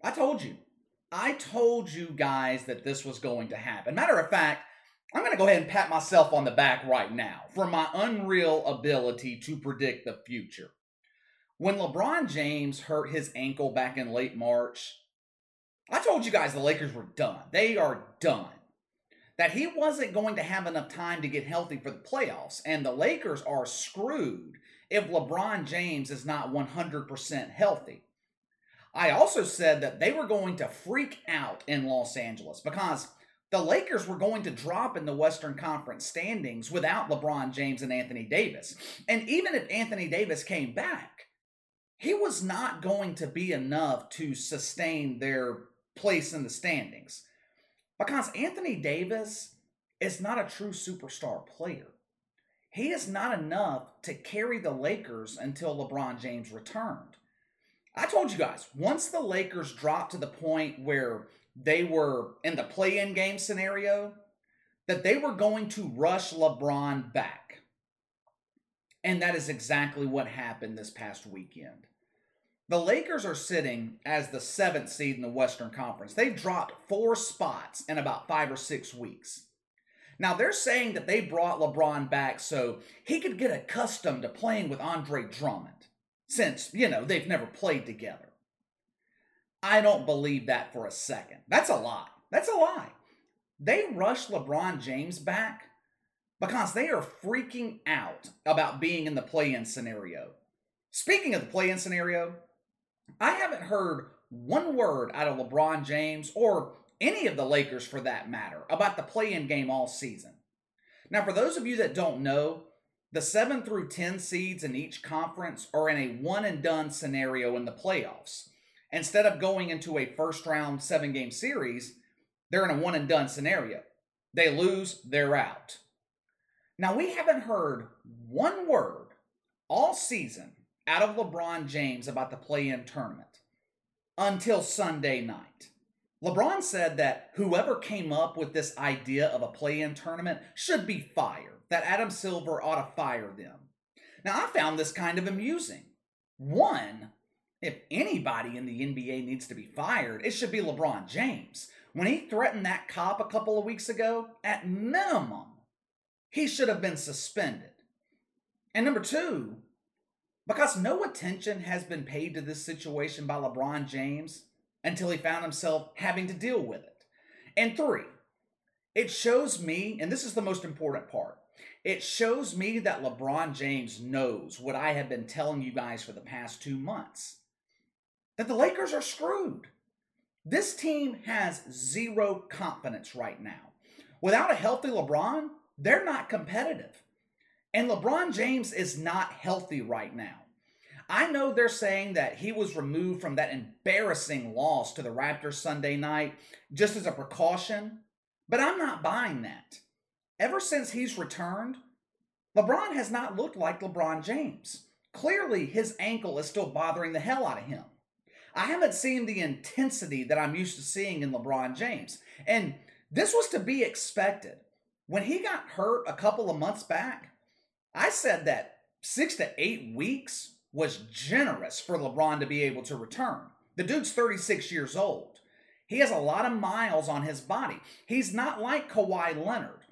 I told you. I told you guys that this was going to happen. Matter of fact, I'm going to go ahead and pat myself on the back right now for my unreal ability to predict the future. When LeBron James hurt his ankle back in late March, I told you guys the Lakers were done. They are done. That he wasn't going to have enough time to get healthy for the playoffs, and the Lakers are screwed if LeBron James is not 100% healthy. I also said that they were going to freak out in Los Angeles because the Lakers were going to drop in the Western Conference standings without LeBron James and Anthony Davis. And even if Anthony Davis came back, he was not going to be enough to sustain their place in the standings. Because Anthony Davis is not a true superstar player. He is not enough to carry the Lakers until LeBron James returned. I told you guys, once the Lakers dropped to the point where they were in the play-in game scenario, that they were going to rush LeBron back. And that is exactly what happened this past weekend. The Lakers are sitting as the 7th seed in the Western Conference. They've dropped 4 spots in about 5 or 6 weeks. Now, they're saying that they brought LeBron back so he could get accustomed to playing with Andre Drummond, since, they've never played together. I don't believe that for a second. That's a lie. That's a lie. They rushed LeBron James back because they are freaking out about being in the play-in scenario. Speaking of the play-in scenario, I haven't heard one word out of LeBron James or any of the Lakers for that matter about the play-in game all season. Now, for those of you that don't know, the 7 through 10 seeds in each conference are in a one-and-done scenario in the playoffs. Instead of going into a first-round 7-game series, they're in a one-and-done scenario. They lose, they're out. Now, we haven't heard one word all season out of LeBron James about the play-in tournament until Sunday night. LeBron said that whoever came up with this idea of a play-in tournament should be fired, that Adam Silver ought to fire them. Now, I found this kind of amusing. One, if anybody in the NBA needs to be fired, it should be LeBron James. When he threatened that cop a couple of weeks ago, at minimum, he should have been suspended. And number 2, because no attention has been paid to this situation by LeBron James until he found himself having to deal with it. And 3, it shows me, and this is the most important part, it shows me that LeBron James knows what I have been telling you guys for the past 2 months, that the Lakers are screwed. This team has zero confidence right now. Without a healthy LeBron, they're not competitive. And LeBron James is not healthy right now. I know they're saying that he was removed from that embarrassing loss to the Raptors Sunday night just as a precaution, but I'm not buying that. Ever since he's returned, LeBron has not looked like LeBron James. Clearly, his ankle is still bothering the hell out of him. I haven't seen the intensity that I'm used to seeing in LeBron James. And this was to be expected. When he got hurt a couple of months back, I said that 6 to 8 weeks was generous for LeBron to be able to return. The dude's 36 years old. He has a lot of miles on his body. He's not like Kawhi Leonard,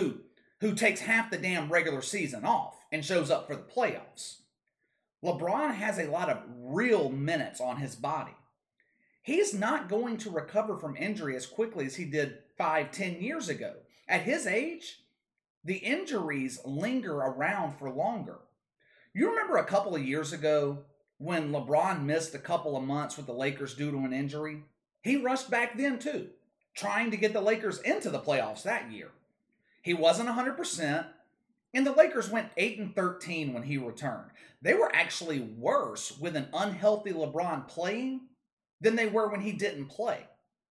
who takes half the damn regular season off and shows up for the playoffs. LeBron has a lot of real minutes on his body. He's not going to recover from injury as quickly as he did 5-10 years ago. At his age, the injuries linger around for longer. You remember a couple of years ago when LeBron missed a couple of months with the Lakers due to an injury? He rushed back then too, trying to get the Lakers into the playoffs that year. He wasn't 100%, and the Lakers went 8-13 when he returned. They were actually worse with an unhealthy LeBron playing than they were when he didn't play.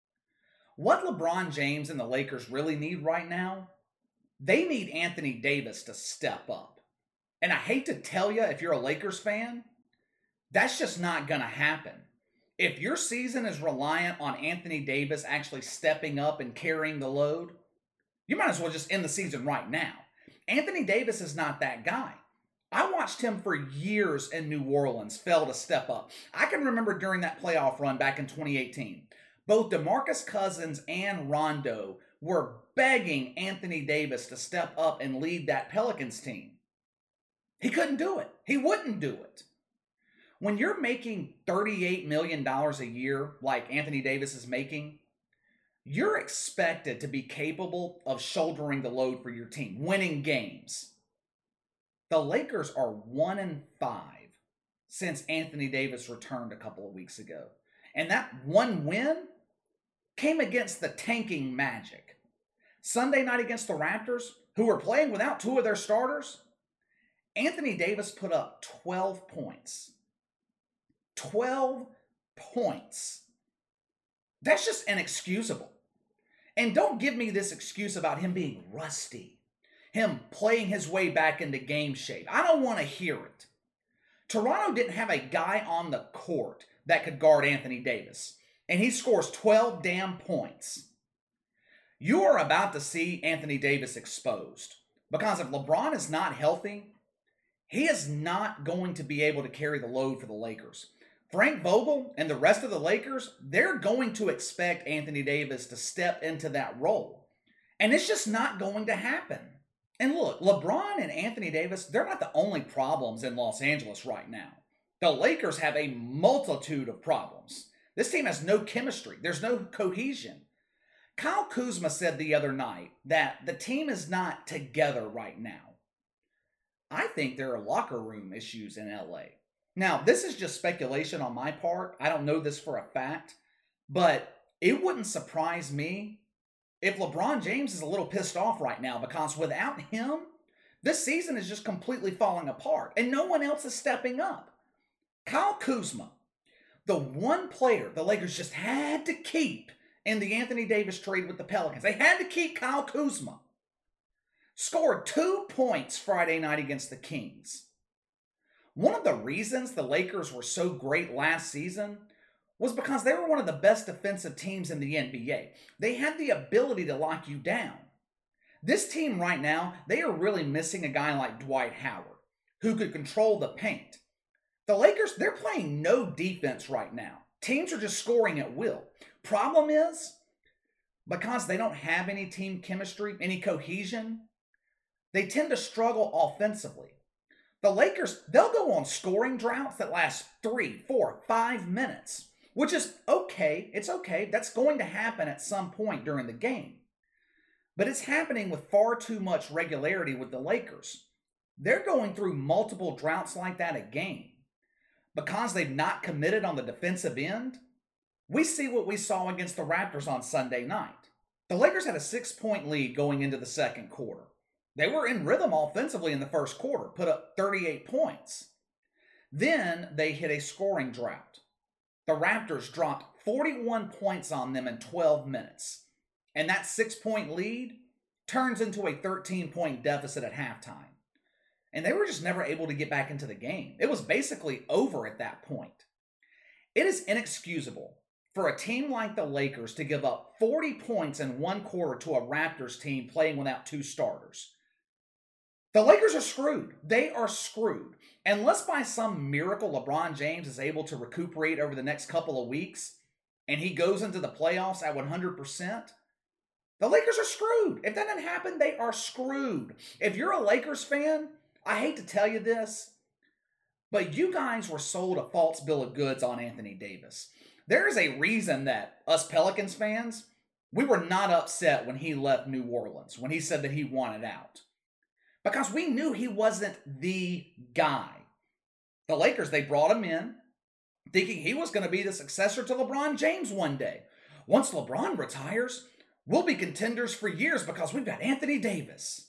What LeBron James and the Lakers really need right now, they need Anthony Davis to step up. And I hate to tell you, if you're a Lakers fan, that's just not going to happen. If your season is reliant on Anthony Davis actually stepping up and carrying the load, you might as well just end the season right now. Anthony Davis is not that guy. I watched him for years in New Orleans fail to step up. I can remember during that playoff run back in 2018, both DeMarcus Cousins and Rondo were begging Anthony Davis to step up and lead that Pelicans team. He couldn't do it. He wouldn't do it. When you're making $38 million a year like Anthony Davis is making, you're expected to be capable of shouldering the load for your team, winning games. The Lakers are 1-5 since Anthony Davis returned a couple of weeks ago. And that one win came against the tanking Magic. Sunday night against the Raptors, who were playing without two of their starters, Anthony Davis put up 12 points. 12 points. That's just inexcusable. And don't give me this excuse about him being rusty, him playing his way back into game shape. I don't want to hear it. Toronto didn't have a guy on the court that could guard Anthony Davis, and he scores 12 damn points. You are about to see Anthony Davis exposed, because if LeBron is not healthy, he is not going to be able to carry the load for the Lakers. Frank Vogel and the rest of the Lakers, they're going to expect Anthony Davis to step into that role. And it's just not going to happen. And look, LeBron and Anthony Davis, they're not the only problems in Los Angeles right now. The Lakers have a multitude of problems. This team has no chemistry. There's no cohesion. Kyle Kuzma said the other night that the team is not together right now. I think there are locker room issues in LA. Now, this is just speculation on my part. I don't know this for a fact, but it wouldn't surprise me if LeBron James is a little pissed off right now, because without him, this season is just completely falling apart and no one else is stepping up. Kyle Kuzma, the one player the Lakers just had to keep in the Anthony Davis trade with the Pelicans. They had to keep Kyle Kuzma. Scored 2 points Friday night against the Kings. One of the reasons the Lakers were so great last season was because they were one of the best defensive teams in the NBA. They had the ability to lock you down. This team right now, they are really missing a guy like Dwight Howard, who could control the paint. The Lakers, they're playing no defense right now. Teams are just scoring at will. Problem is, because they don't have any team chemistry, any cohesion, they tend to struggle offensively. The Lakers, they'll go on scoring droughts that last 3, 4, 5 minutes, which is okay. It's okay. That's going to happen at some point during the game. But it's happening with far too much regularity with the Lakers. They're going through multiple droughts like that a game. Because they've not committed on the defensive end, we see what we saw against the Raptors on Sunday night. The Lakers had a 6-point lead going into the second quarter. They were in rhythm offensively in the first quarter, put up 38 points. Then they hit a scoring drought. The Raptors dropped 41 points on them in 12 minutes. And that 6-point lead turns into a 13-point deficit at halftime. And they were just never able to get back into the game. It was basically over at that point. It is inexcusable for a team like the Lakers to give up 40 points in one quarter to a Raptors team playing without two starters. The Lakers are screwed. They are screwed. Unless by some miracle LeBron James is able to recuperate over the next couple of weeks and he goes into the playoffs at 100%, the Lakers are screwed. If that doesn't happen, they are screwed. If you're a Lakers fan, I hate to tell you this, but you guys were sold a false bill of goods on Anthony Davis. There is a reason that us Pelicans fans, we were not upset when he left New Orleans, when he said that he wanted out. Because we knew he wasn't the guy. The Lakers, they brought him in thinking he was going to be the successor to LeBron James one day. Once LeBron retires, we'll be contenders for years because we've got Anthony Davis.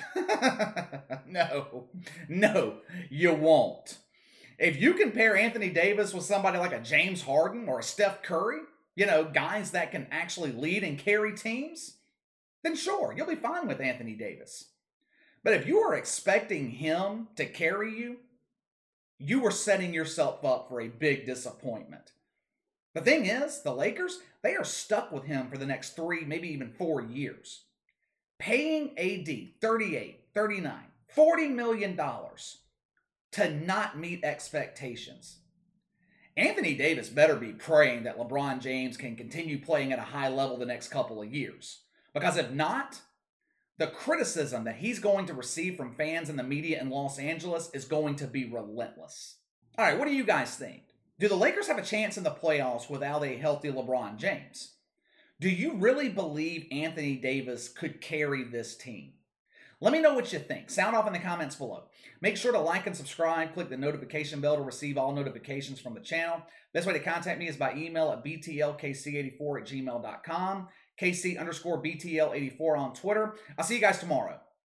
No, you won't. If you compare Anthony Davis with somebody like a James Harden or a Steph Curry, guys that can actually lead and carry teams, then sure, you'll be fine with Anthony Davis. But if you are expecting him to carry you, you are setting yourself up for a big disappointment. The thing is, the Lakers, they are stuck with him for the next 3, maybe even 4 years. Paying AD $38, $39, $40 million to not meet expectations. Anthony Davis better be praying that LeBron James can continue playing at a high level the next couple of years. Because if not, the criticism that he's going to receive from fans and the media in Los Angeles is going to be relentless. All right, what do you guys think? Do the Lakers have a chance in the playoffs without a healthy LeBron James? Do you really believe Anthony Davis could carry this team? Let me know what you think. Sound off in the comments below. Make sure to like and subscribe. Click the notification bell to receive all notifications from the channel. Best way to contact me is by email at btlkc84@gmail.com. KC_BTL84 on Twitter. I'll see you guys tomorrow.